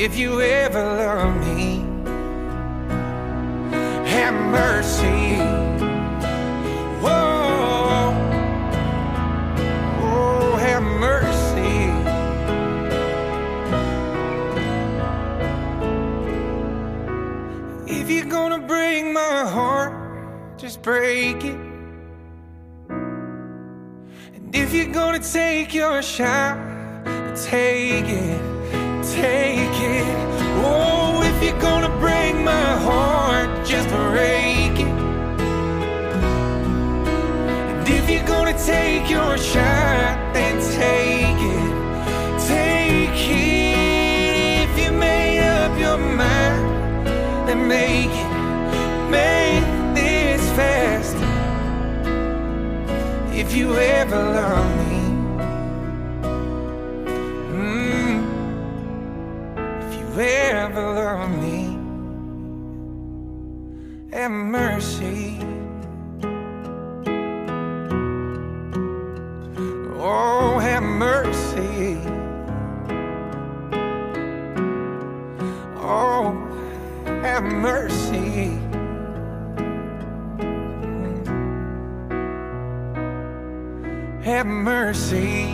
if you ever love me, have mercy. Whoa, oh, have mercy. If you're gonna break my heart, just break it. And if you're gonna take your shot, take it, take it. Oh, if you're gonna break my heart, just break it. And if you're gonna take your shot, then take it, take it. If you made up your mind, then make it, make this fast. If you ever love me, ever love me, have mercy. Oh, have mercy. Oh, have mercy. Have mercy.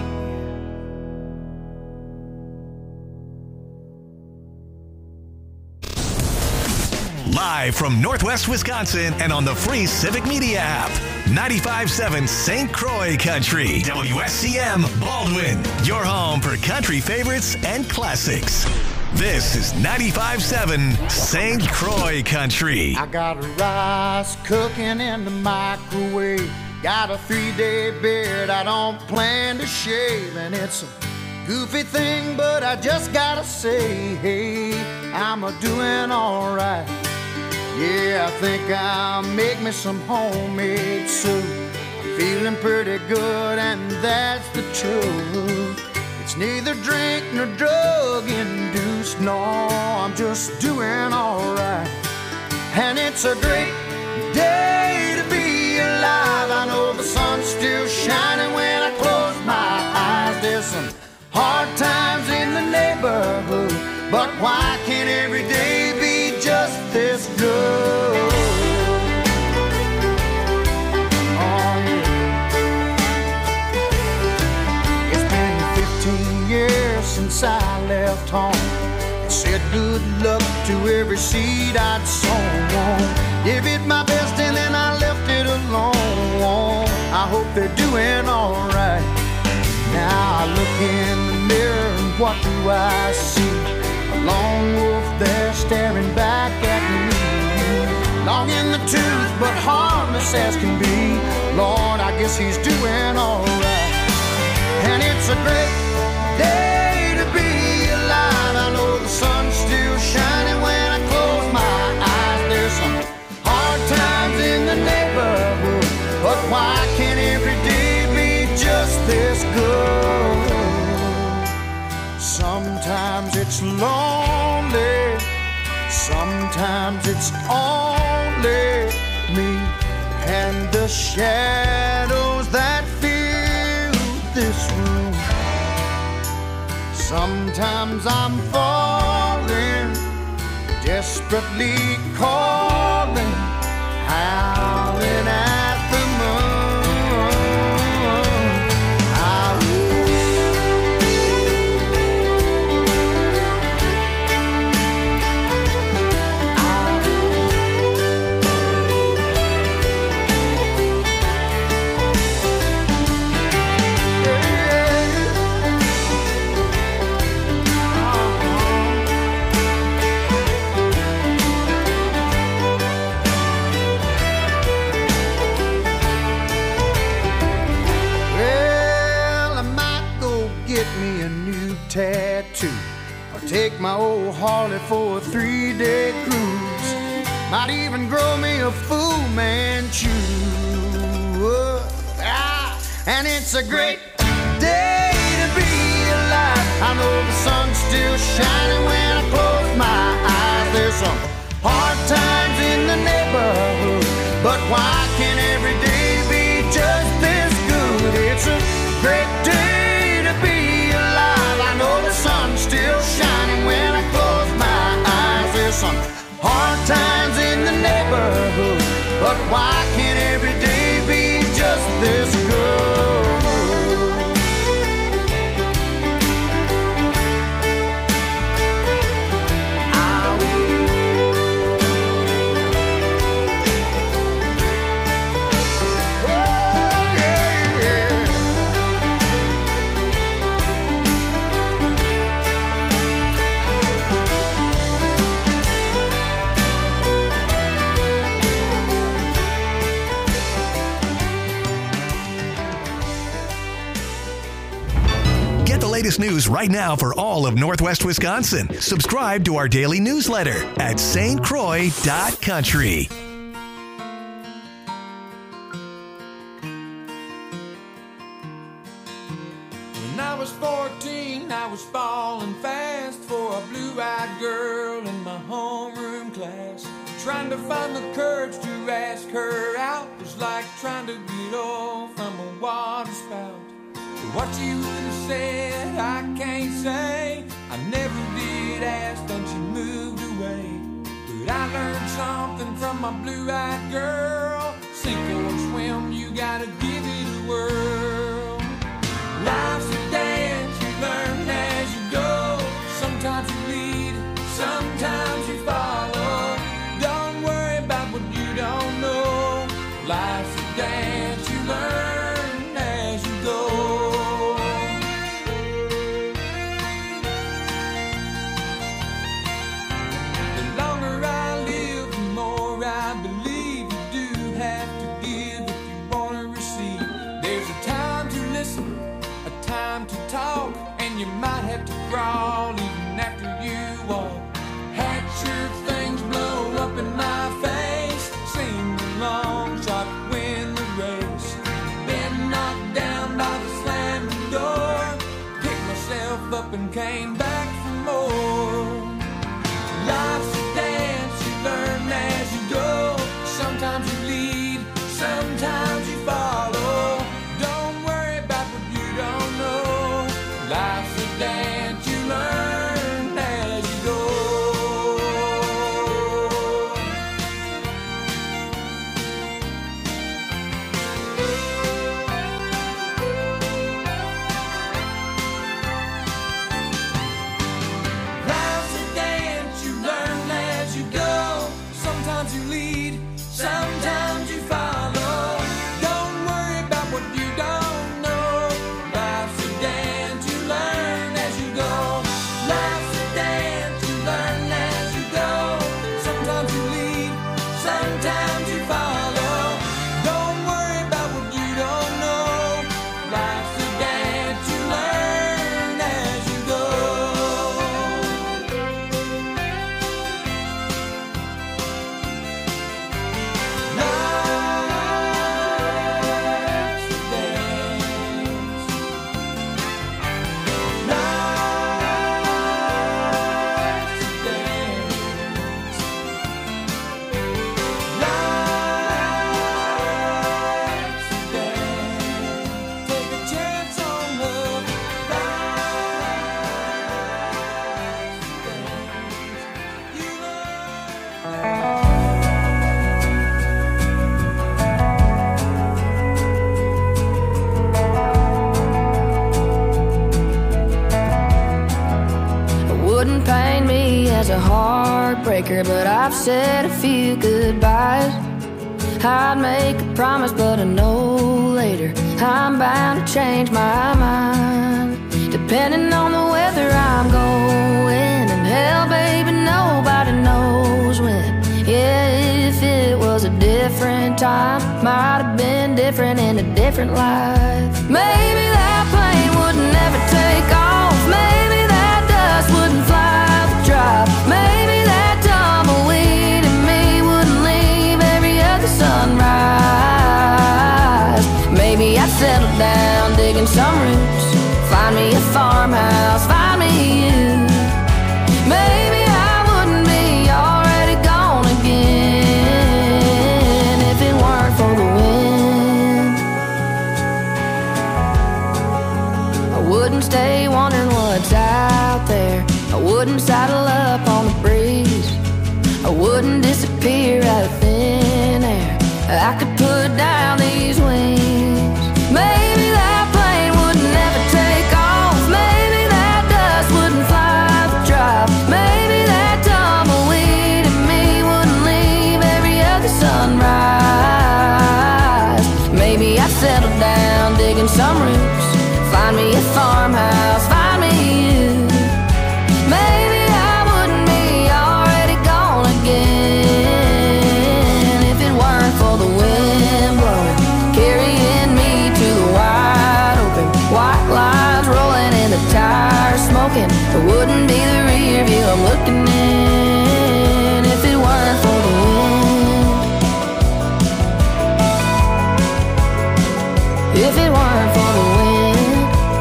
Live from Northwest Wisconsin and on the free Civic Media app. 95.7 St. Croix Country. WSCM Baldwin. Your home for country favorites and classics. This is 95.7 St. Croix Country. I got rice cooking in the microwave. Got a 3-day beard I don't plan to shave. And it's a goofy thing, but I just gotta say, hey, I'm a-doing all right. Yeah, I think I'll make me some homemade soup. I'm feeling pretty good, and that's the truth. It's neither drink nor drug induced. No, I'm just doing all right. And it's a great day to be alive. I know the sun's still shining when I close my eyes. There's some hard times in the neighborhood, but why can't every day be just this good? Oh, yeah. It's been 15 years since I left home and said good luck to every seed I'd sown. Gave it my best and then I left it alone. I hope they're doing all right. Now I look in the mirror and what do I see? A lone wolf there staring back at me. Long in the tooth but harmless as can be. Lord, I guess he's doing all right. And it's a great day to be alive. I know the sun's still shining when I close my eyes. There's some hard times in the neighborhood, but why can't every day be just this good? Sometimes it's lonely, sometimes it's only me and the shadows that fill this room. Sometimes I'm falling, desperately calling, howling at the moon. Tattoo, or take my old Harley for a 3-day cruise. Might even grow me a Fu Manchu. And it's a great day to be alive. I know the sun's still shining when I close my eyes. There's some hard times in the neighborhood, but why can't every day be just this good? It's a great day to be alive. I know the sun's still shining when I close latest news right now for all of Northwest Wisconsin. Subscribe to our daily newsletter at stcroix.country. When I was 14, I was falling fast for a blue-eyed girl in my homeroom class. Trying to find the courage to ask her out was like trying to get off from a water spout. What you would have said, I can't say. I never did ask, then she moved away. But I learned something from my blue-eyed girl. Sink or swim, you gotta give it a whirl. Life's a dance, you learn as you go. Sometimes you lead, sometimes you follow. Don't worry about what you don't know. Life's a dance, you learn as you go. The longer I live, the more I believe you do have to give if you want to receive. There's a time to listen, a time to talk, and you might have to crawl even after you walk. Had your things blow up in my face, seemed a long shot to win the race. Been knocked down by the slamming door, picked myself up and came back for more. Life's a dance, you learn as you go. Sometimes you lead, sometimes you follow. Don't worry about what you don't know. Life's a dance, you learn as you go. Life's a dance, you learn as you go. Sometimes you lead, sometimes you follow. Don't worry about what you don't know. Life's a dance, you learn as you go. Life's a dance, you learn as you go. Sometimes you lead, sometimes you follow. Don't worry about what you don't know. Life's a dance, you learn as you go. Wouldn't paint me as a heartbreaker, but I've said a few goodbyes. I'd make a promise, but I know later I'm bound to change my mind. Depending on the weather I'm going, and hell, baby, nobody knows when. Yeah, if it was a different time, might have been different in a different life. Maybe that plane would never take off. Maybe that dust wouldn't fly the drive. Maybe that tumbleweed in me wouldn't leave every other sunrise. Maybe I'd settle down digging some roots, find me a farmhouse, find me you. Maybe I wouldn't be already gone again if it weren't for the wind. I wouldn't stay wondering what's out there. I wouldn't saddle up on the breeze. I wouldn't disappear out of thin air. I could put down these wings. Maybe that plane would never take off. Maybe that dust wouldn't fly the drive. Maybe that tumbleweed in me wouldn't leave every other sunrise. Maybe I'd settle down digging some roots, find me a farmhouse, find me you. Maybe I wouldn't be already gone again if it weren't for the wind blowing, carrying me to the wide open, white lines rolling in the tide. if it weren't for the wind.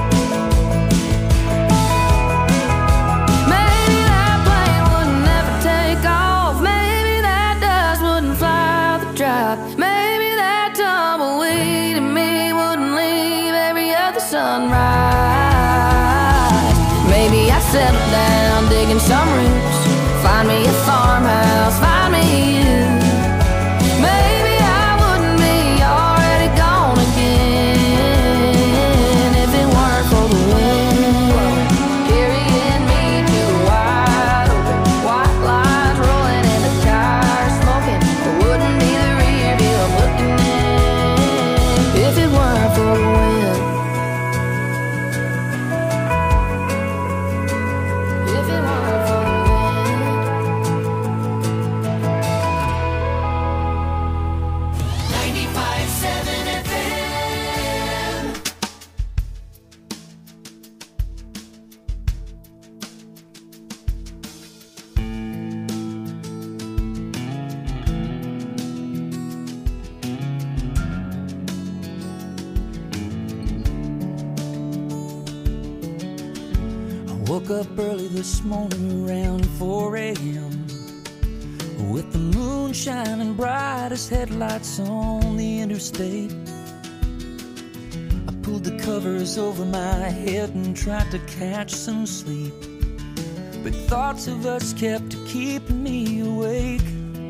Maybe that plane wouldn't never take off. Maybe that dust wouldn't fly out the drive. Maybe that tumbleweed in me wouldn't leave every other sunrise. Maybe I'd settle down digging some roots, find me a farmhouse, find me you. Maybe I wouldn't be already gone again if it weren't for the wind carrying me to the wide open. White lines rolling and the tires smoking. It wouldn't be the rear view I'm looking in if it weren't for the wind. If it weren't for the wind. 95.7 FM. I woke up early this morning around 4 a.m. with the moon shining bright as headlights on the interstate. I pulled the covers over my head and tried to catch some sleep, but thoughts of us kept keeping me awake.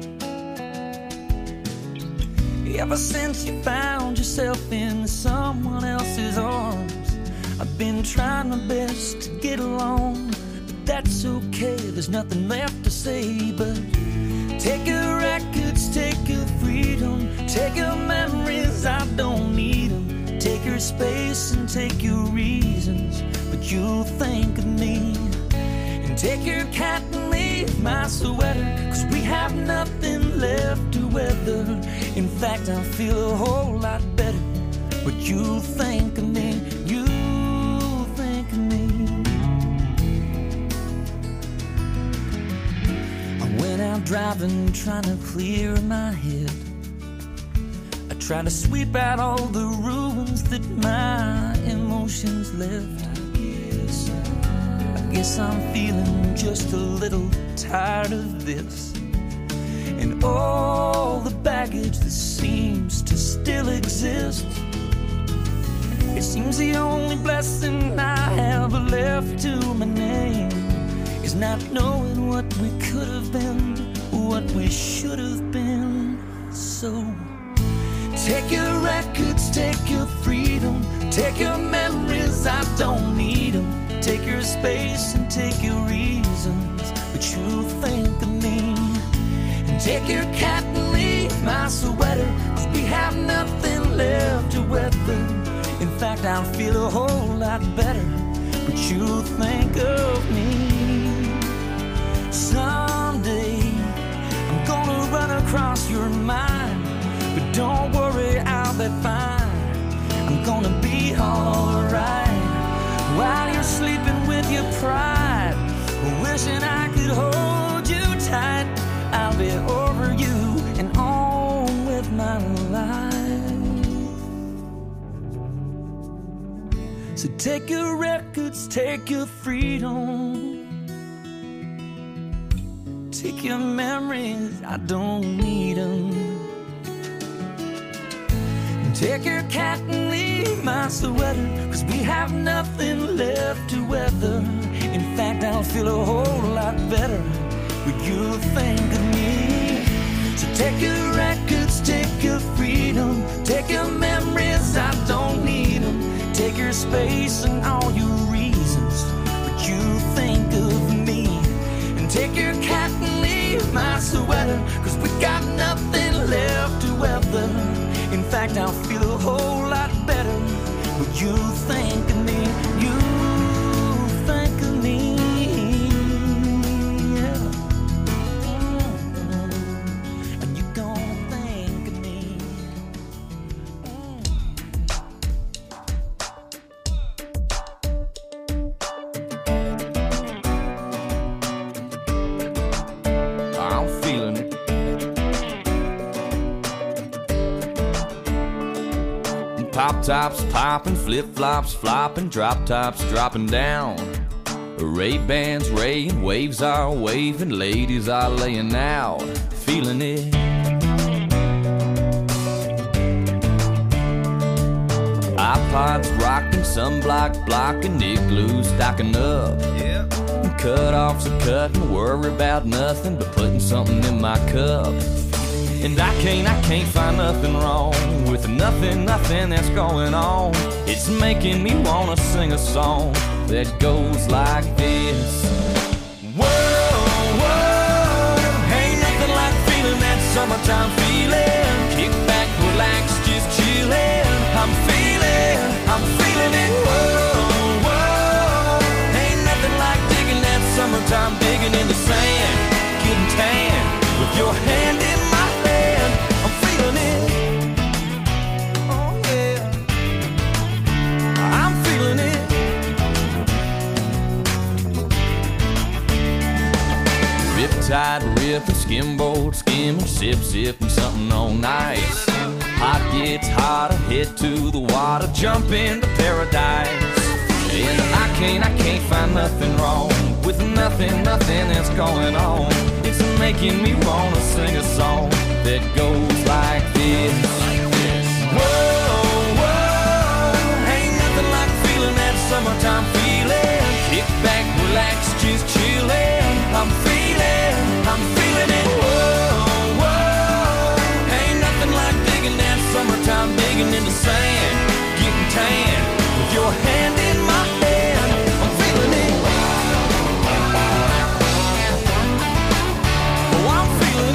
Ever since you found yourself in someone else's arms, I've been trying my best to get along, but that's okay, there's nothing left to say but take your records, take your freedom, take your memories, I don't need them. Take your space and take your reasons, but you'll think of me. And take your cat and leave my sweater, 'cause we have nothing left to weather. In fact, I feel a whole lot better, but you'll think of me, you'll think of me. I went out driving, trying to clear my head. I tried to sweep out all the ruins that my emotions left. I guess I'm feeling just a little tired of this, and all the baggage that seems to still exist. It seems the only blessing I have left to my name is not knowing what we could have been, what we should have been. So take your records, take your freedom, take your memories, I don't need them. Take your space and take your reasons, but you'll think of me. And take your cat and leave my sweater, 'cause we have nothing left to weather. In fact, I'll feel a whole lot better, but you'll think of me. Someday I'm gonna run across your mind, but don't worry, I'll be fine. I'm gonna be alright while you're sleeping with your pride, wishing I could hold you tight. I'll be over you and on with my life. So take your records, take your freedom, take your memories, I don't need them. Take your cat and leave my sweater, 'cause we have nothing left to weather. In fact, I'll feel a whole lot better, but you'll think of me. So take your records, take your freedom, take your memories, I don't need them. Take your space and all your reasons, but you'll think of me. And take your cat and leave my sweater, 'cause we got nothing left to weather. In fact, I'll feel a whole lot better, but you think of me, you think of me, yeah. And you're gonna think of me. I'm feeling it. Pop tops popping, flip flops flopping, drop tops dropping down. Ray-Bans raying, waves are waving, ladies are laying out, feeling it. iPods rocking, sunblock blocking, igloo stocking up. Yeah. Cut-offs are cutting, worry about nothing but putting something in my cup. And I can't find nothing wrong with nothing that's going on. It's making me wanna sing a song that goes like this. Whoa, whoa, ain't nothing like feeling that summertime feeling. Kick back, relax, just chillin'. I'm feeling it. Whoa, whoa, ain't nothing like digging that summertime, digging in the sand, getting tan with your hand in my hand. I'm feeling it. Oh yeah, I'm feeling it. Riptide ripping, skimboard skimming, sipping something on ice. Hot gets hotter, head to the water, jump into paradise. And I can't find nothing wrong with nothing that's going on. It's making me wanna sing a song that goes like this. Whoa, whoa, ain't nothing like feeling that summertime feeling. Kick back, relax, just chillin'. I'm feeling it. Whoa, whoa, ain't nothing like digging that summertime, digging in the sand, getting tan with your hand in my hand. I'm feeling it. Oh, I'm feeling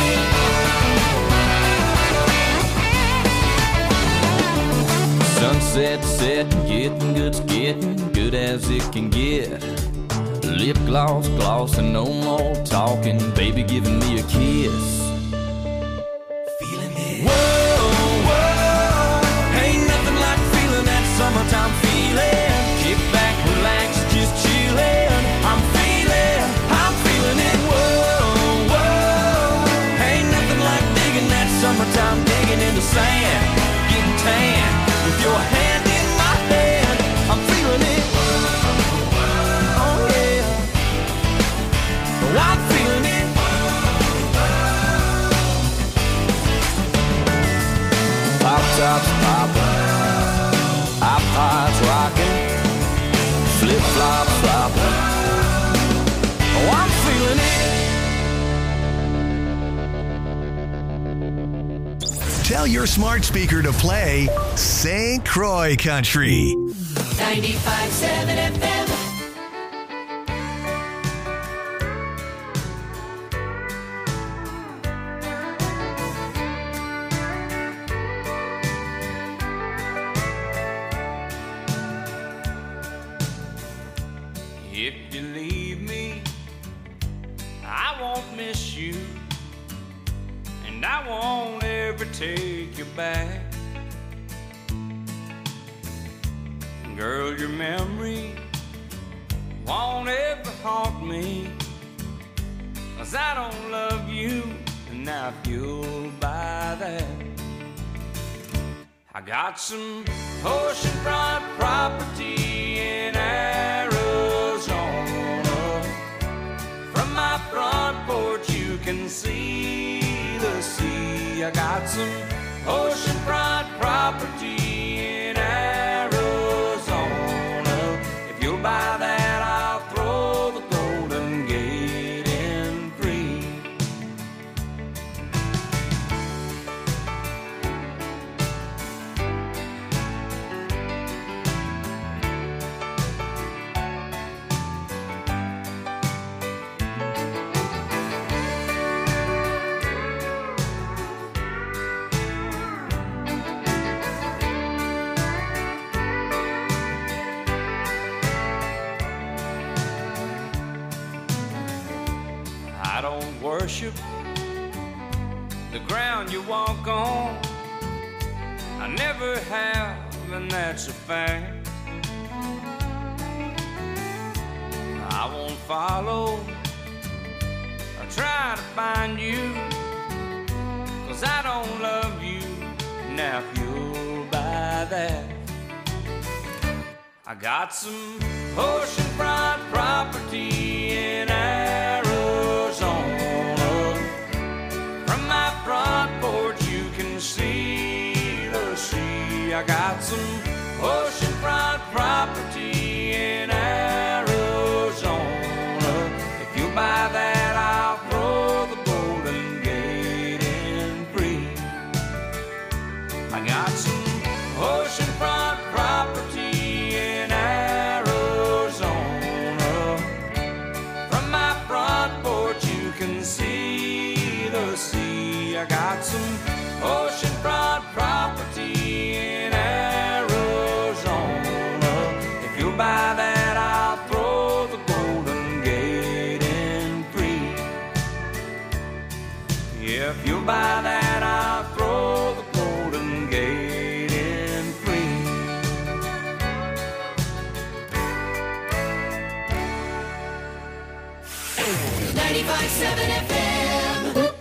it. Sunset setting, getting good as it can get. Lip gloss, glossing, no more talking, baby giving me a kiss. Feeling it. Whoa, whoa, ain't nothing like feeling that summertime feeling. Kick back, relax, just chillin'. I'm feeling it. Whoa, whoa, ain't nothing like digging that summertime, digging in the sand, getting tan with your hand in my hand. I'm feeling it. I'm feeling it. Pop tops popping, iPods rocking, flip flops flopping. Oh, I'm feeling it. Tell your smart speaker to play St. Croix Country. 95.7 FM. If you leave me, I won't miss you, and I won't ever take you back. Girl, your memory won't ever haunt me, 'cause I don't love you, and I feel by that. I got some oceanfront property in Arizona. From my front porch you can see the sea. I got some oceanfront property in Arizona. If you'll buy that, I'll throw the Golden Gate in free. I don't worship the ground you walk on. I never have, and that's a fact. I won't follow or try to find you, 'cause I don't love you. Now if you'll buy that, got some oceanfront property in Arizona. From my front porch you can see the sea. I got some oceanfront property in Arizona. If you buy that, I'll throw the Golden Gate in free. I got some oceanfront property in Arizona. From my front porch you can see the sea. I got some oceanfront property in Arizona. If you buy that, I'll throw the Golden Gate in free. Yeah, if you buy that, I'll throw the Golden Gate in free. 95.7 FM.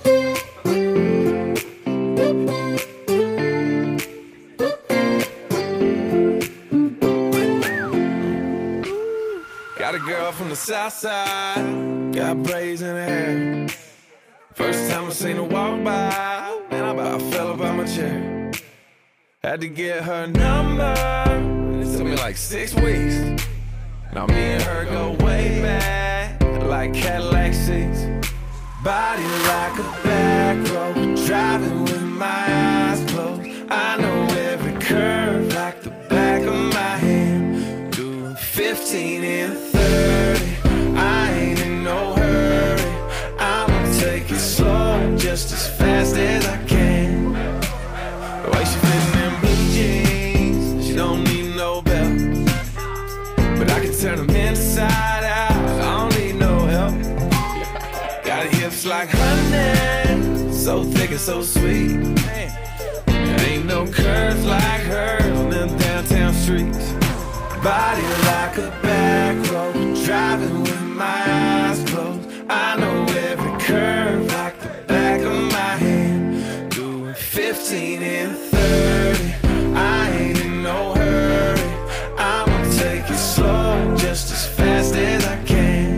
Got a girl from the south side, got braids in her hair. First time I seen her walk by, man, I about fell up out my chair. Had to get her number, it took me like 6 weeks. Now me and her go way back, like Cadillac seats. Body like a back road, driving with my eyes closed. I know every curve like the back of my hand. Doing 15 and 30, I ain't in no hurry. I'ma take it slow, just as fast as I can. The way she fitting in blue jeans, she don't need no belt. But I can turn them inside out, I don't need no help. Got hips like honey, so thick and so sweet. There ain't no curves like hers on them downtown streets. Body like a back road, driving with my eyes closed. I know every curve like the back of my hand. Doing 15 and 30, I ain't in no hurry. I'ma take it slow, just as fast as I can.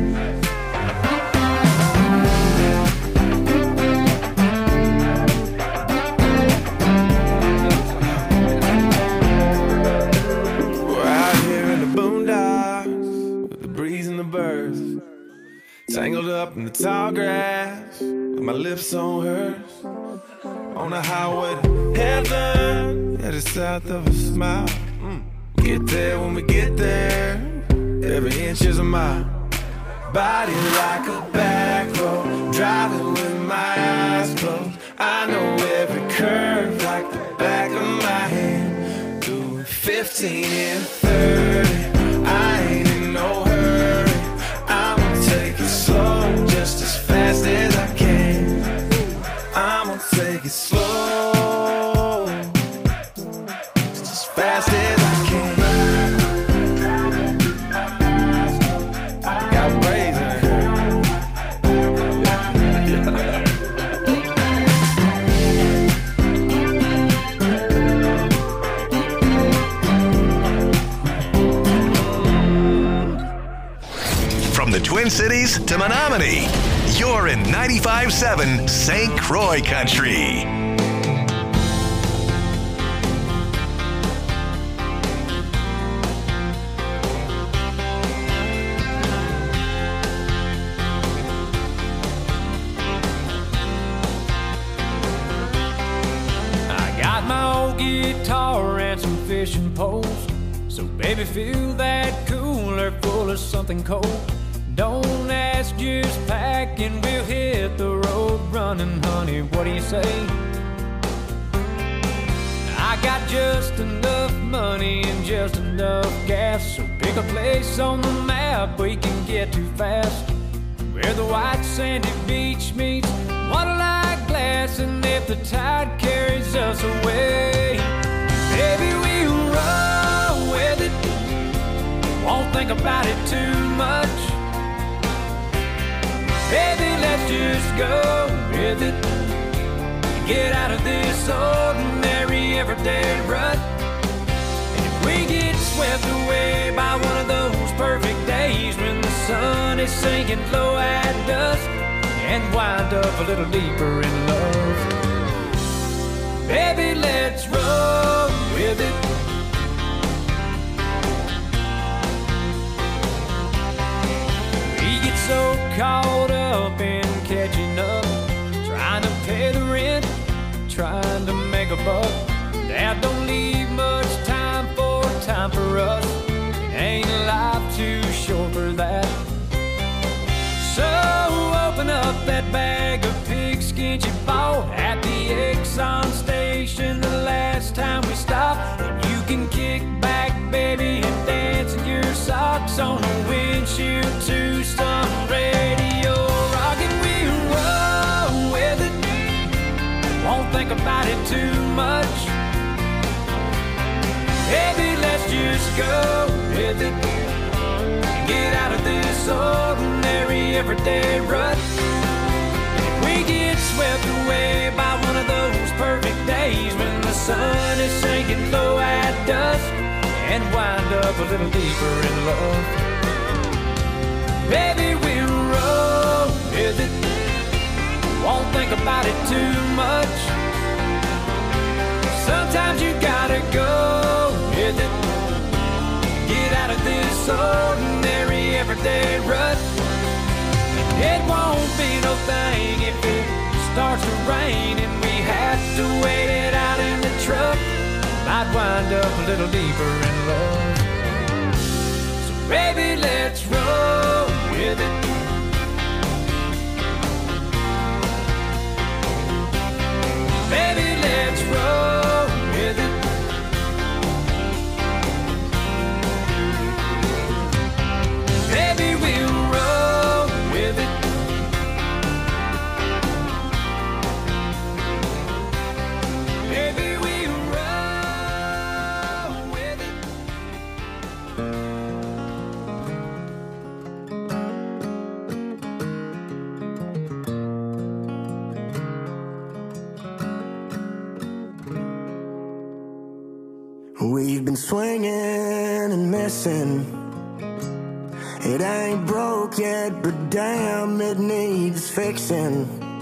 Tangled up in the tall grass, with my lips on hers. On the highway to heaven, headed south of a smile. Get there when we get there, every inch is a mile. Body like a back road, driving with my eyes closed. I know every curve like the back of my hand. Doing 15 and 30, I ain't in no hurry. I'ma take it slow, just as fast as I can. I'ma take it slow, just as fast as I can. Got braids in her hair. From the Twin Cities to Menominee, you're in 95.7 St. Croix Country. I got my old guitar and some fishing poles. So baby, fill that cooler full of something cold. Don't ask, just pack and we'll hit the road running, honey, what do you say? I got just enough money and just enough gas, so pick a place on the map we can get to fast, where the white sandy beach meets water-like glass, and if the tide carries us away, baby, we'll roll with it, won't think about it too much. Baby, let's just go with it, get out of this ordinary everyday rut. And if we get swept away by is sinking low at dusk, and wind up a little deeper in love. Baby, let's roll with it. We get so caught up in catching up, trying to pay the rent, trying to make a buck. That don't leave much time for us. Ain't life too short for that? So open up that bag of pigskin you bought at the Exxon station the last time we stopped. And you can kick back, baby, and dance in your socks on the windshield to some radio rock, and we roll with it. Won't think about it too much. Baby, let's just go with it. Get out of this ordinary everyday rut. If we get swept away by one of those perfect days when the sun is sinking low at dusk, and wind up a little deeper in love. Baby, we'll roll with it. Won't think about it too much. Sometimes you gotta go with it. Get out of this ordinary everyday rut. It won't be no thing if it starts to rain and we have to wait it out in the truck. Might wind up a little deeper in love. So baby, let's roll with it. Baby, let's roll with it. Baby, we'll roll with it. Baby, we'll roll with it. We've been swinging and missing. It ain't broke yet, but damn, it needs fixing.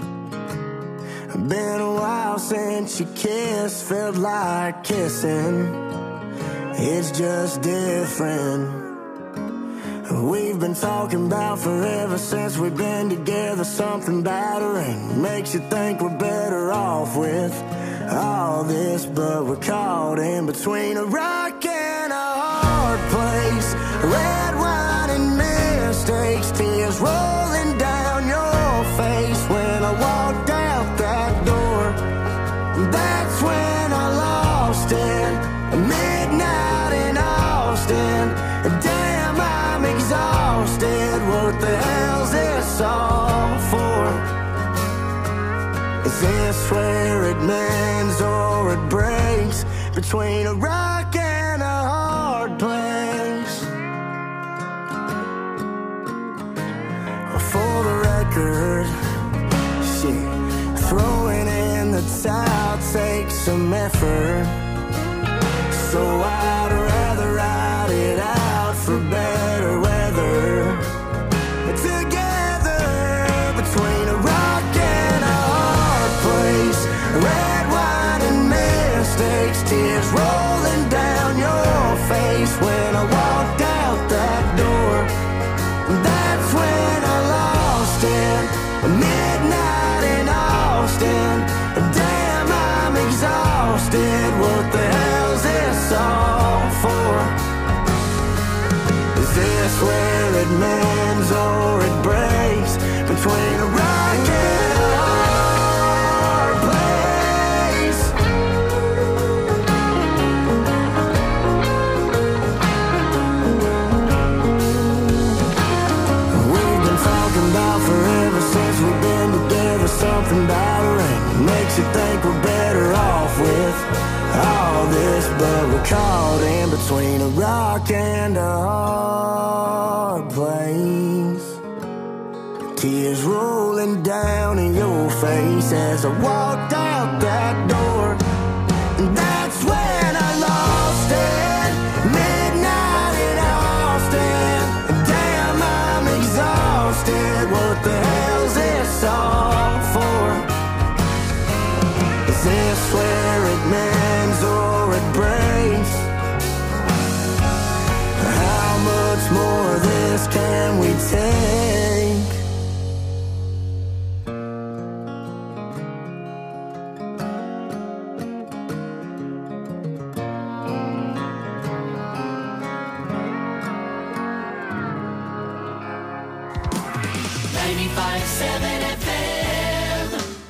Been a while since you kissed, felt like kissing. It's just different. We've been talking about forever since we've been together. Something battering makes you think we're better off with all this, but we're caught in between a rock and a hard place. Red wine and mistakes, tears rolling down your face. When I walked out that door, that's when I lost it. Midnight in Austin, damn, I'm exhausted. What the hell's this all for? Is this where it mends or it breaks? Between a rock and a hard place. For the record, shit, throwing in the towel takes some effort. So I'd rather ride it out for better weather. Together between a rock and a hard place. Red wine and mistakes, tears rolling down your face. When I walked out that door, that's when I lost it. Midnight in Austin, damn, I'm exhausted. What the hell's this all for? Is this where it mends or it breaks? Between a rock and a hard place. We've been talking about forever since we've been together. Something battering makes you think we're better off with all this, but we're caught in between a rock and a hard place. Tears rolling down in your face as I walked out that door. That's when I lost it. Midnight in Austin, damn, I'm exhausted. 95.7 FM.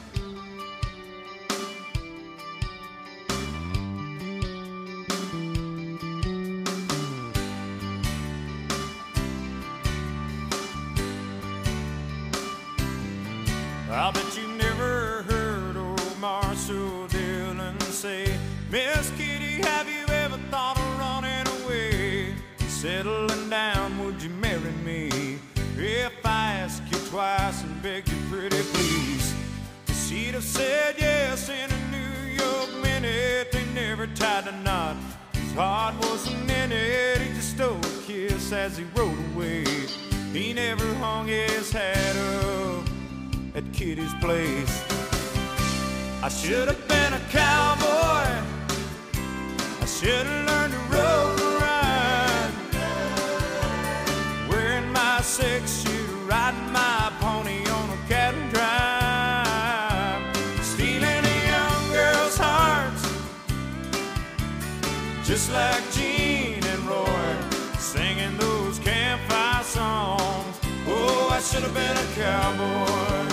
I bet you never heard old Marshall Dillon say, Miss Kitty, have you ever thought of running away? Settling down, would you marry me? If I ask you twice and beg you pretty please. She'd have said yes in a New York minute. They never tied a knot, his heart wasn't in it. He just stole a kiss as he rode away. He never hung his hat up at Kitty's place. I should have been a cowboy, I should have learned to rope and ride, wearing my six-shooter, riding my pony on a cattle drive, stealing a young girl's hearts, just like Gene and Roy, singing those campfire songs. Oh, I should have been a cowboy.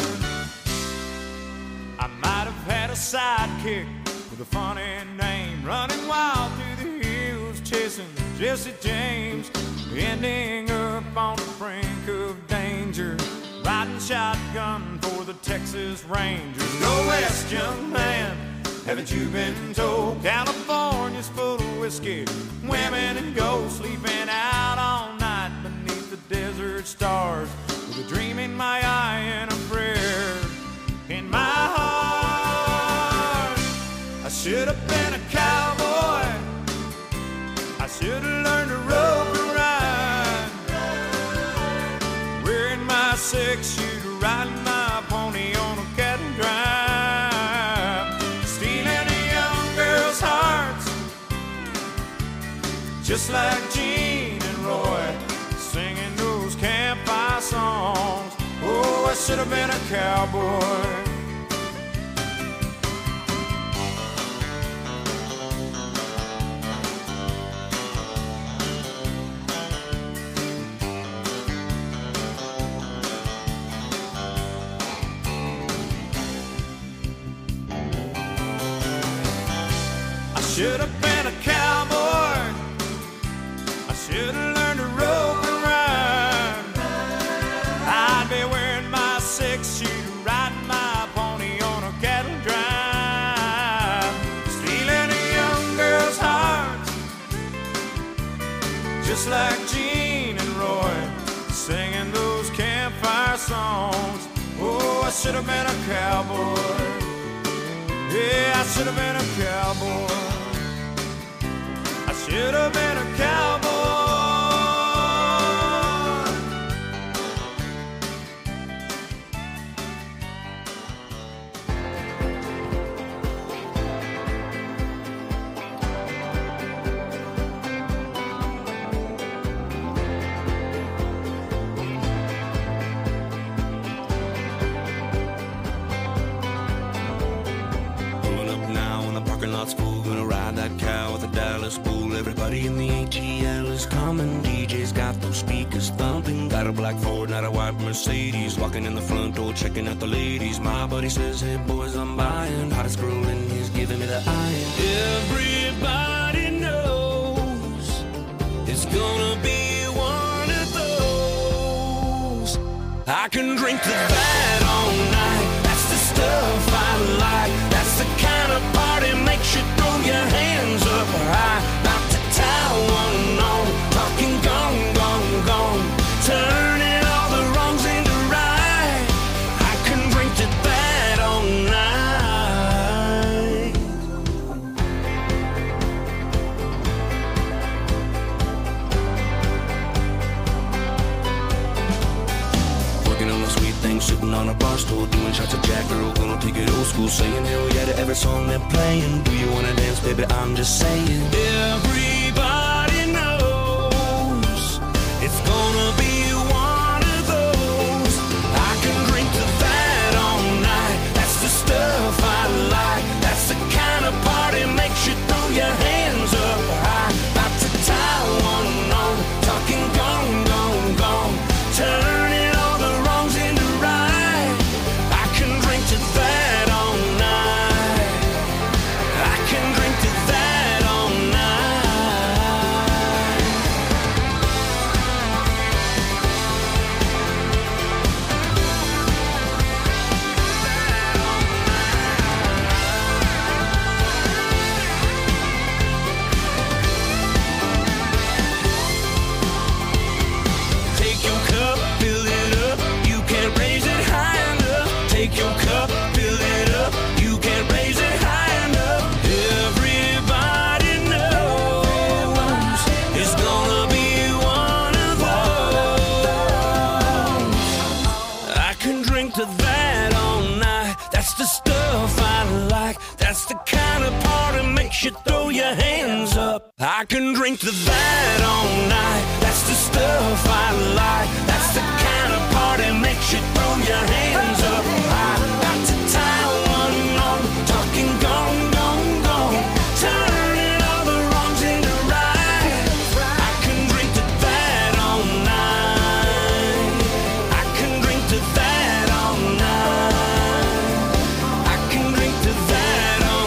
I might have had a sidekick with a funny name, running wild through the hills, chasing Jesse James, ending up on the brink of danger, riding shotgun for the Texas Rangers. Go west, young man, haven't you been told? California's full of whiskey, women and gold, sleeping out all night beneath the desert stars, with a dream in my eye and a prayer in my heart. I should have been a cowboy, I should have learned to rope and ride, wearing my six-shooter, riding my pony on a cattle drive, stealing a young girl's hearts, just like Gene and Roy, singing those campfire songs. Oh, I should have been a cowboy. I should have been a cowboy, I should have learned to rope and ride, I'd be wearing my six-shooter, riding my pony on a cattle drive, stealing a young girl's heart, just like Gene and Roy, singing those campfire songs. Oh, I should have been a cowboy. Yeah, I should have been a cowboy. I should have been a cowboy. Gonna ride that cow with a Dallas bull. Everybody in the ATL is coming. DJ's got those speakers thumping. Got a black Ford, not a white Mercedes. Walking in the front door, checking out the ladies. My buddy says, hey boys, I'm buying. Hottest girl in he's giving me the eye. Everybody knows it's gonna be one of those. I can drink to that all night. That's the stuff I like. That's the kind of party makes you throw your hands up high. About to tie one on, talking gone, gone, gone, turning all the wrongs into right. I can drink to that all night. Working on a sweet thing, sitting on a bar stool, doing shots of Jack, girl, gonna take it old school, saying hell yeah to every song they're playing. Do you wanna dance, baby? I'm just saying. Everybody knows it's gonna be one of those. I can drink to that all night. That's the stuff I like. That's the kind of party makes you throw your hands up high. About to tie one on, talking gone, gone, gone, turning all the wrongs into right. I can drink to that all night. That's the stuff I like. That's the kind of party makes you throw your hands up high. Got to tie one on, talking gone, gone, gone. Turning all the wrongs into right. I can drink to that all night. I can drink to that all night. I can drink to that all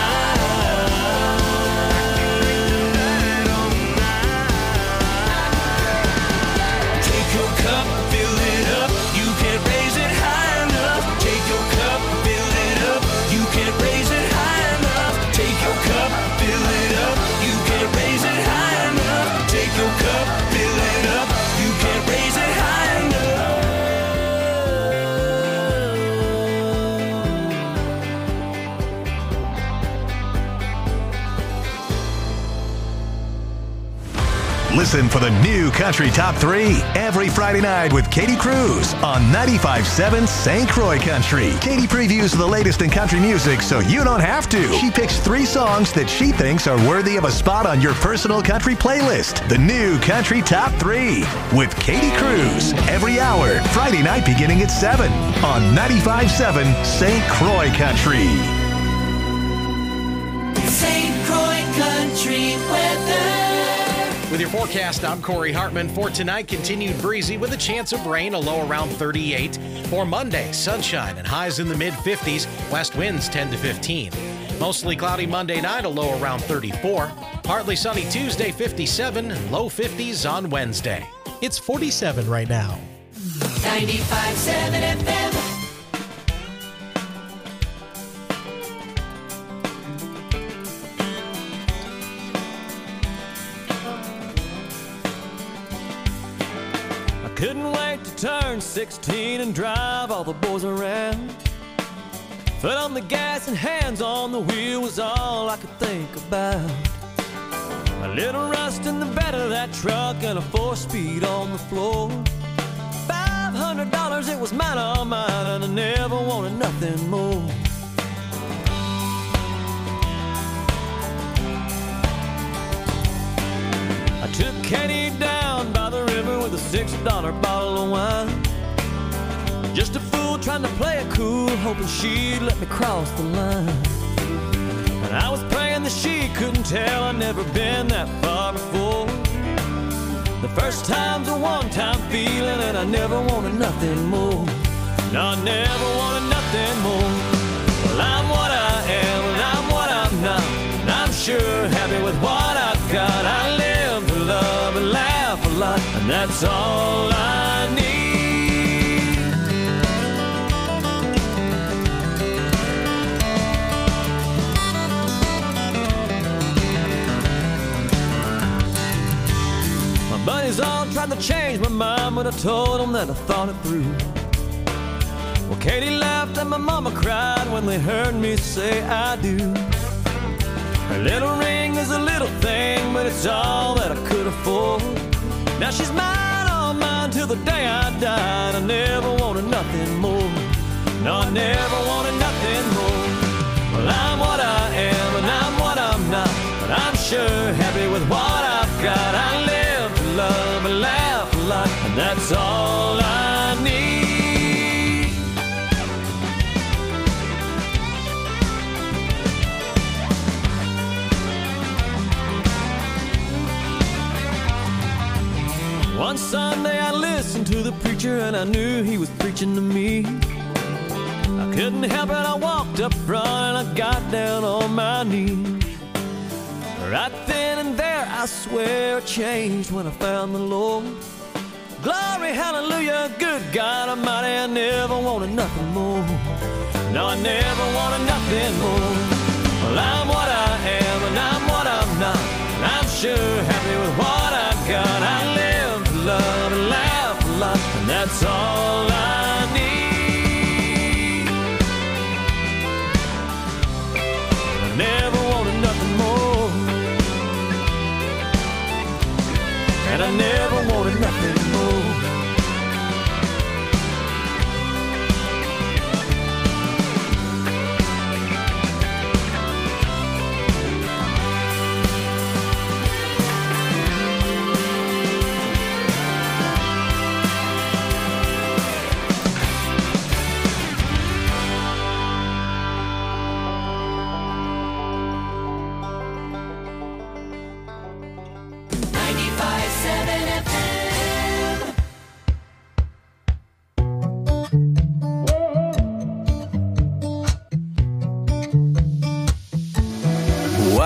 night. Take your cup, fill it up. You can't raise it high enough. Take your cup, fill it up. You can't raise it high enough. Take your cup, fill it up. You can't raise it high enough. Take your cup, fill it up. You can't raise it high enough. Listen for the new Country Top 3 every Friday night with Katie Cruz on 95.7 St. Croix Country. Katie previews the latest in country music so you don't have to. She picks 3 songs that she thinks are worthy of a spot on your personal country playlist. The new Country Top 3 with Katie Cruz every hour, Friday night beginning at 7 on 95.7 St. Croix Country. St. Croix Country weather. With your forecast, I'm Corey Hartman. For tonight, continued breezy with a chance of rain, a low around 38. For Monday, sunshine and highs in the mid-50s, west winds 10 to 15. Mostly cloudy Monday night, a low around 34. Partly sunny Tuesday, 57, and low 50s on Wednesday. It's 47 right now. 95.7 FM. Couldn't wait to turn 16 and drive all the boys around. Foot on the gas and hands on the wheel was all I could think about. A little rust in the bed of that truck and a 4-speed on the floor. $500, it was mine, all mine, and I never wanted nothing more. I took Katie down by the river with a $6 bottle of wine. Just a fool trying to play it cool, hoping she'd let me cross the line. And I was praying that she couldn't tell I'd never been that far before. The first time's a one-time feeling, and I never wanted nothing more. No, I never wanted nothing more. Well, I'm what I am, and I'm what I'm not, and I'm sure happy with what I've got. I live to love and laugh a lot, and that's all I need. My buddies all tried to change my mind, but I told them that I thought it through. Well, Katie laughed and my mama cried when they heard me say I do. Her little ring is a little thing, but it's all that I could afford. Now she's mine, all mine, till the day I died. I never wanted nothing more. No, I never wanted nothing more. Well, I'm what I am, and I'm what I'm not, but I'm sure happy with what I've got. I live to love and laugh a lot, and that's all I need. One Sunday I listened to the preacher and I knew he was preaching to me. I couldn't help it, I walked up front and I got down on my knees. Right then and there I swear I changed when I found the Lord. Glory, hallelujah, good God Almighty, I never wanted nothing more. No, I never wanted nothing more. Well, I'm what I am and I'm what I'm not, and I'm sure happy with what I've got. I live to love and laugh a lot, and that's all I need. I never wanted nothing more, and I never wanted nothing more.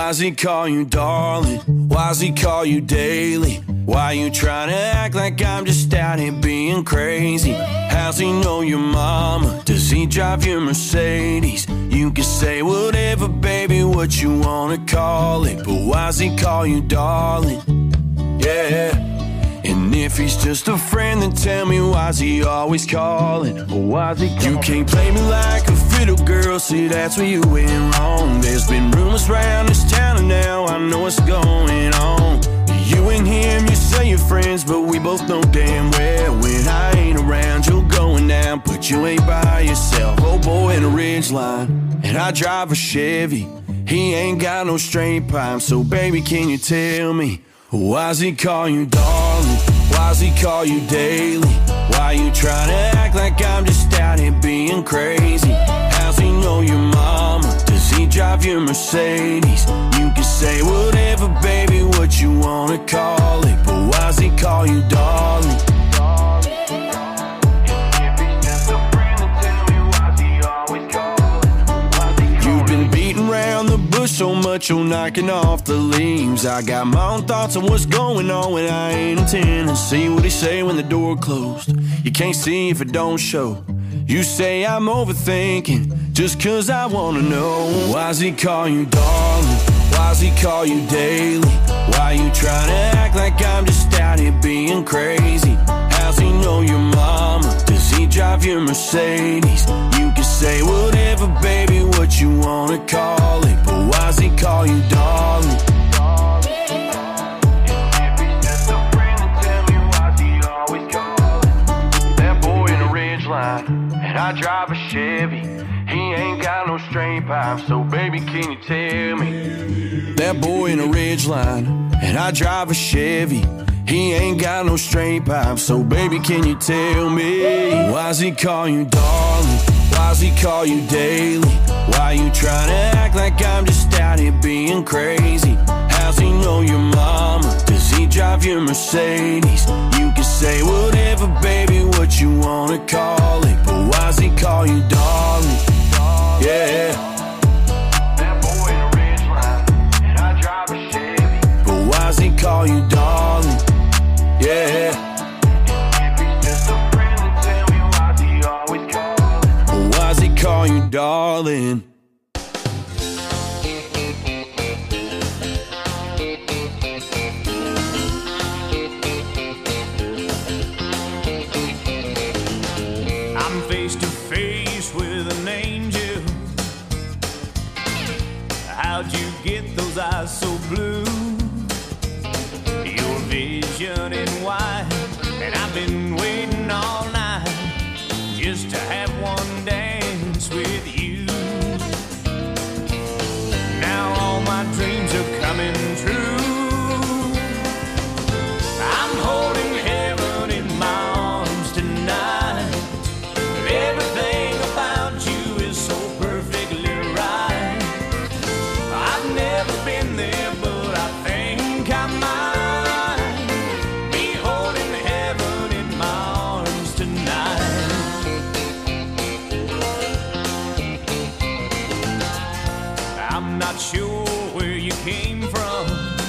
why's he call you darling? Why's he call you daily? Why you trying to act like I'm just out here being crazy? How's he know your mama? Does he drive your Mercedes? You can say whatever, baby, what you wanna call it, but why's he call you darling? Yeah. And if he's just a friend, then tell me why's he always calling? Or why's he calling? You can't play me like a fiddle girl, see that's where you went wrong. There's been rumors around this town and now I know what's going on. You and him, you say you're friends, but we both know damn well when I ain't around, you're going down, but you ain't by yourself. Oh boy in a Ridgeline, and I drive a Chevy. He ain't got no straight pipe, so baby, can you tell me, why's he call you darling? Why's he call you daily? Why you trying to act like I'm just out here being crazy? How's he know your mama? Does he drive your Mercedes? You can say whatever, baby, what you wanna call it, but why's he call you darling? You've been beating around the bush so much you're knocking off the leaves. I got my own thoughts on what's going on when I ain't intending. See what he say when the door closed. You can't see if it don't show. You say I'm overthinking just cause I wanna know. Why's he call you darling? Why's he call you daily? Why you trying to act like I'm just out here being crazy? How's he know your mama? Does he drive your Mercedes? You can say whatever, baby, what you wanna call it, but why's he call you darling? That boy in a Ridgeline, and I drive a Chevy. He ain't got no straight pipe, so baby, can you tell me? That boy in a Ridgeline, and I drive a Chevy. He ain't got no straight pipe, so baby, can you tell me? Why's he call you darling? Why's he call you daily? Why you trying to act like I'm just out here being crazy? How's he know your mama? Does he drive your Mercedes? You can say whatever, baby, what you wanna call it, but why's he call you darling? Yeah. That boy in a Ridgeline, and I drive a Chevy. But why's he call you darling? Yeah. If he's just a friend, then tell me why's he always calling? But why's he call you darling? I'm face to face with an angel. How'd you get those eyes so blue? Your vision in white, and I've been waiting all night just to have one dance with you. Now all my dreams are coming true. I'm holding heaven in my arms tonight. Everything about you is so perfectly right. I've never been there, but I think I might be holding heaven in my arms tonight. I'm not sure where you came from,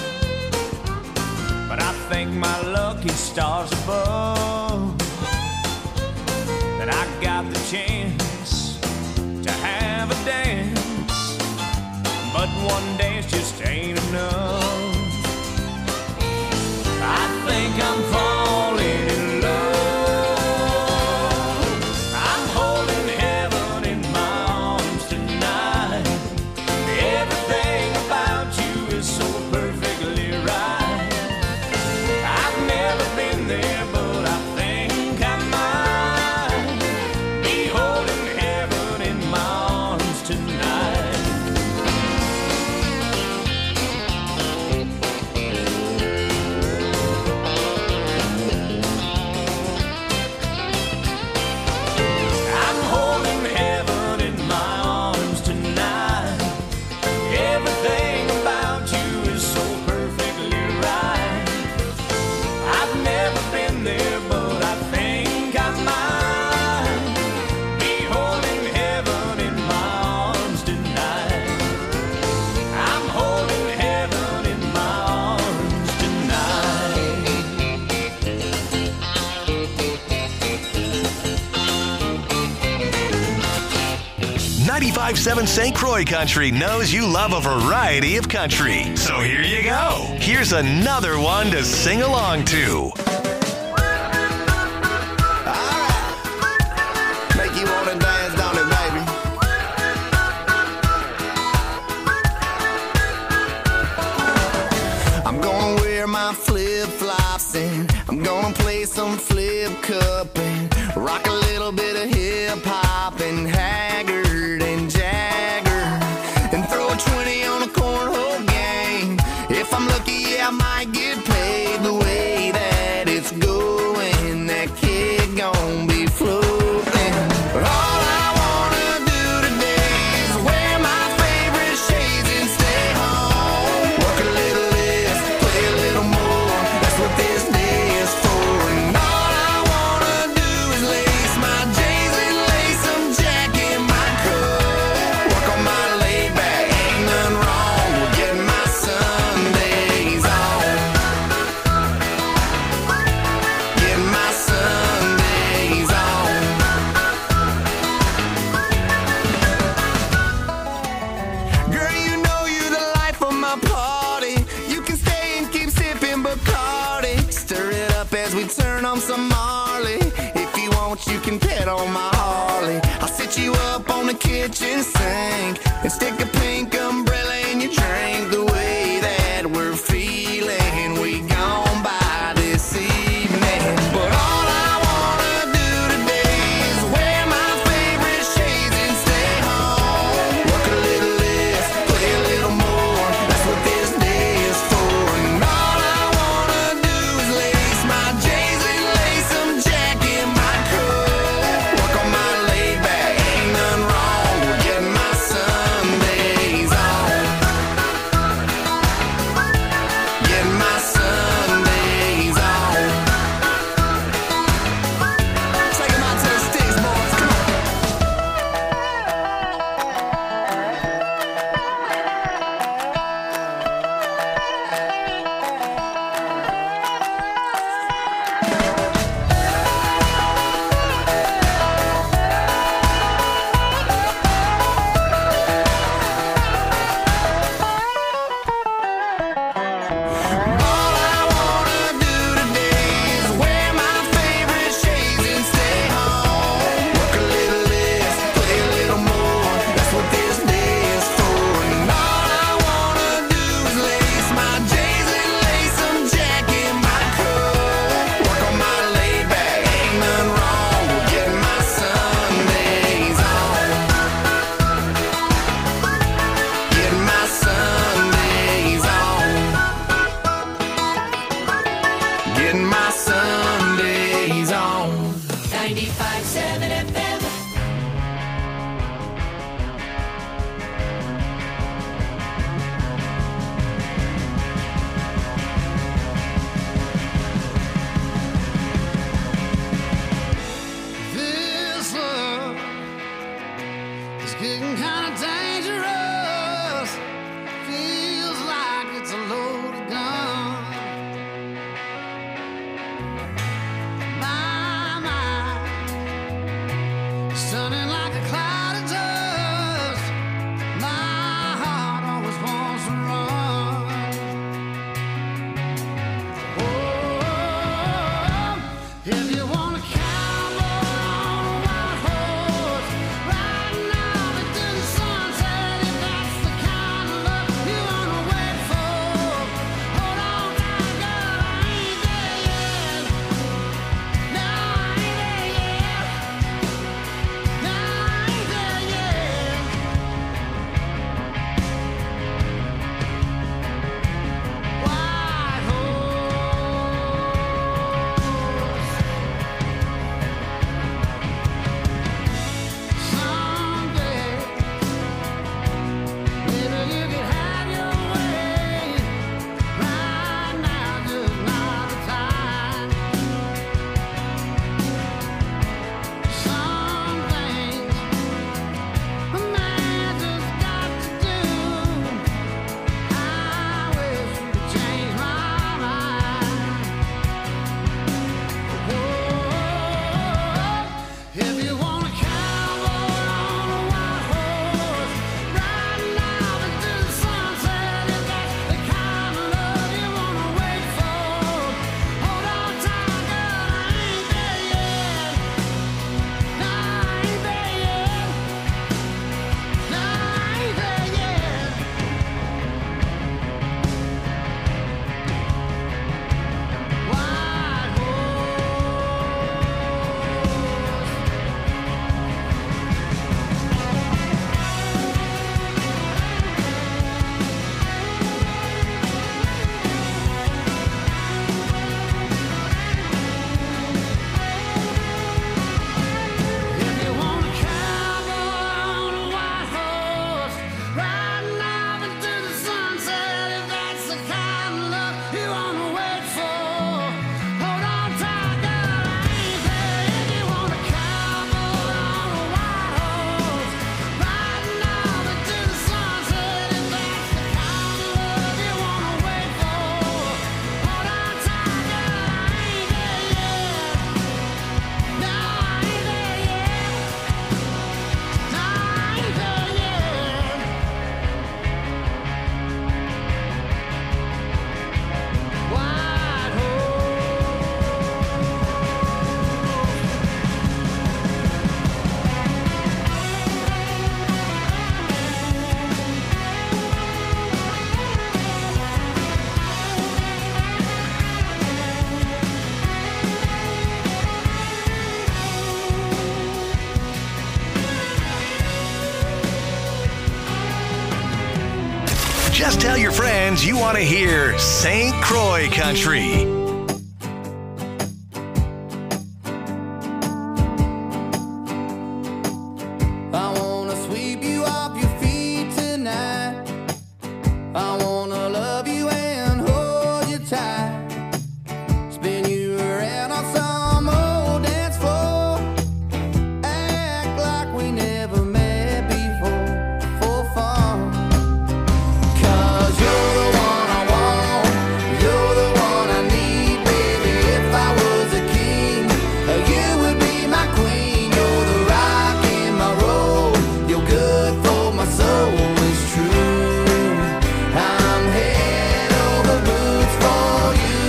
but I thank my lucky stars above that I got the chance to have a dance, but one dance just ain't enough. I think I'm falling in love. I'm holding heaven in my arms tonight. Everything about you is so perfectly right. I've never been there, but I think I might be holding heaven in my arms tonight. 95.7 St. Croix Country knows you love a variety of country. So here you go. Here's another one to sing along to. Make you wanna dance, don't it, baby? I'm gonna wear my flip-flops and I'm gonna play some flip cup and rock a little bit of hip-hop and Haggard and Jagger and throw a 20 on a cornhole game. If I'm lucky, I might get paid the way that it's going. That kid gon' be floating. But all I wanna do today is wear my favorite shades and stay home. Work a little less, play a little more. That's what this day is for. And all I wanna do is lace my J's and lace some Jack in my cup. Work on my laid back, ain't nothing wrong with getting my Sundays on. Getting my Sundays on. Girl, you know you're the life of my party. You can stay and keep sipping Bacardi. Stir it up as we turn on some Marley. If you want, you can pet on my Harley. I'll sit you up on the kitchen sink and stick a pink umbrella in your drink. The way that we're feeling, we gone by this evening. But all I wanna do today is wear my favorite shades and stay home. Work a little less, play a little more. That's what this day is for. And all I wanna do is lace my J's and lace some Jack in my cup. Work on my laid back, ain't nothing wrong with getting my Sundays on. Getting my Sundays on. Take 'em out to the sticks, boys. Come on. All I wanna do today is wear my favorite shades and stay home. Work a little less, play a little more. That's what this day is for. And all I wanna do is lace my J's and lace some Jack in my cup. Work on my laid back, ain't nothing wrong with getting my Sundays on. Getting my Sundays on. Getting my Sundays on. 95.7 FM. This love is getting kind of dangerous. Feels like it's a loaded gun. My mind is turning like a cloud of dust. My heart always wants to run. Oh, if you want a cowboy on a white horse, riding out into the sunset, if that's the kind of love you wanna wait for, hold on now, girl, I ain't there yet. Just tell your friends you want to hear St. Croix Country. I wanna sweep you off your feet tonight. I wanna love you and hold you tight. Spin you around on some old dance floor. Act like we never met before for fun. 'Cause you're the one I want, you're the one I need, baby. If I was a king, you would be my queen. You're the rock in my road, you're good for my soul, it's true. I'm head over boots for you.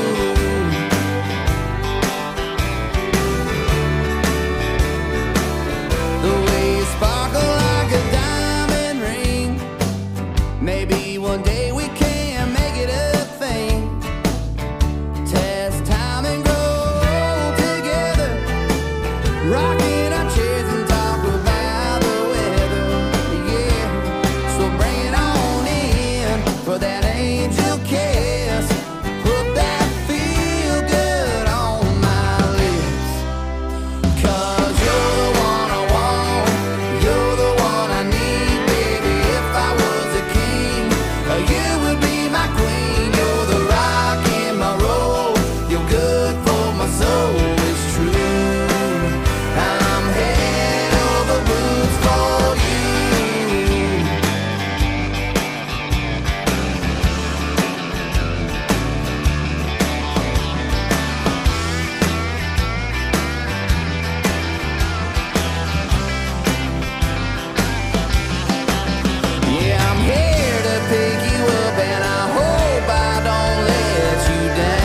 The way you sparkle like a diamond ring. Maybe one day we can make it a thing. Test time and grow together. Rocking our chairs and talk about the weather. Yeah, so bring it on in for that angel kiss. Put that feel good on my lips. 'Cause you're the one I want, you're the one I need, baby. If I was a king, you would be my queen. You're the rock in my road, you're good for my soul, it's true. I'm head over boots for you. Yeah, I'm here to pick you up, and I hope I don't let you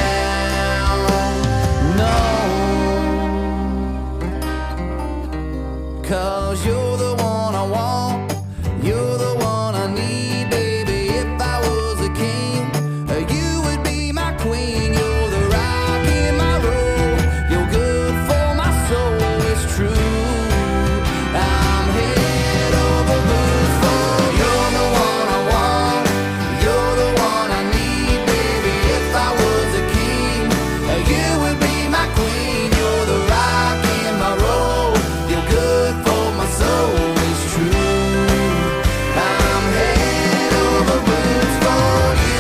down. No, 'cause you're the one I want, you're the one I need, baby. If I was a king, you would be my queen. You're the rock in my road, you're good for my soul, it's true. I'm head over boots for you. You're the one I want, you're the one I need, baby. If I was a king, you would be my queen. You're the rock in my road, you're good for my soul, it's true. I'm head over boots for you.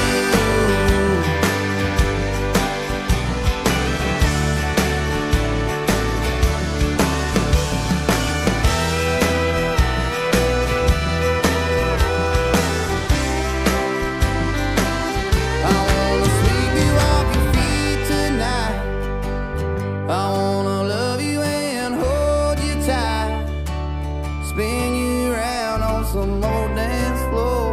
I wanna sweep you off your feet tonight. I wanna love you and hold you tight. Spin you around on some old dance floor.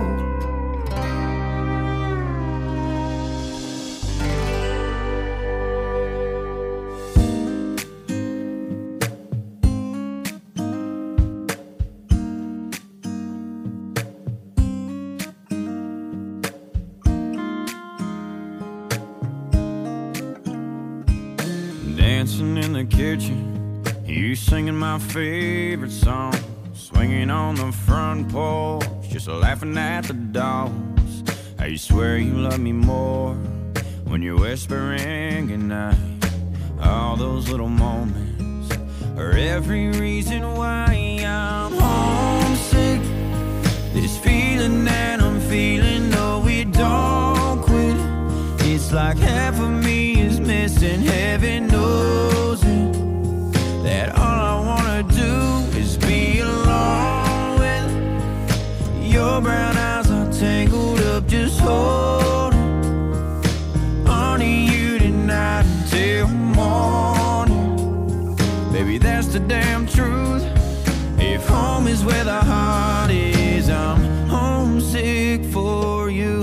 Dancing in the kitchen, you singing my favorite song, swinging on the front porch, just laughing at the dogs. I swear you love me more when you're whispering goodnight. All those little moments are every reason why I'm homesick. This feeling that I'm feeling, no, it don't quit. It's like half of me is missing, heaven knows it. That all I wanna do is be alone with your brown eyes are tangled up, just holding on to you tonight until morning. Baby, that's the damn truth. If home is where the heart is, I'm homesick for you.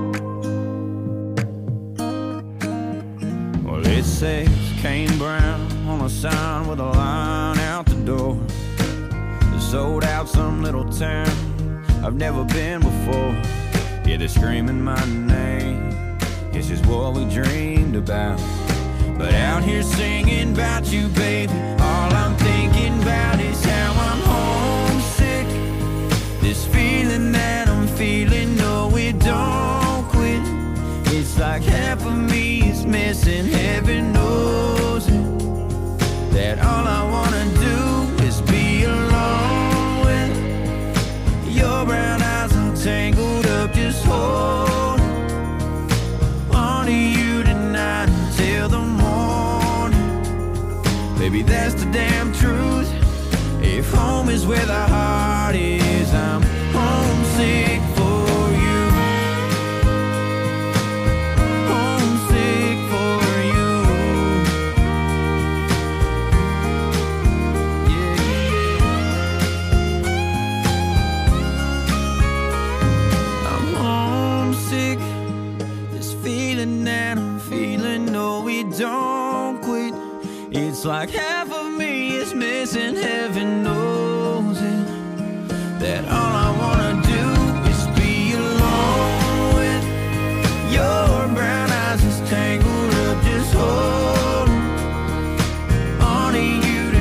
Well, it says Kane Brown on a sign with a line out the door. They sold out some little town I've never been before. Yeah, they're screaming my name. This is what we dreamed about. But out here singing about you, baby, all I'm thinking about is how I'm homesick. This feeling that I'm feeling, no, it where the heart is. I'm homesick for you. Homesick for you. Yeah, yeah. I'm homesick. This feeling that I'm feeling, no, we don't quit. It's like half of me is missing heaven, no.